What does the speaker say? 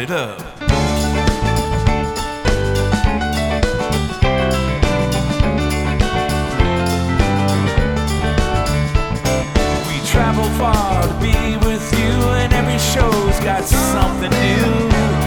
it up. We travel far to be with you, and every show's got something new.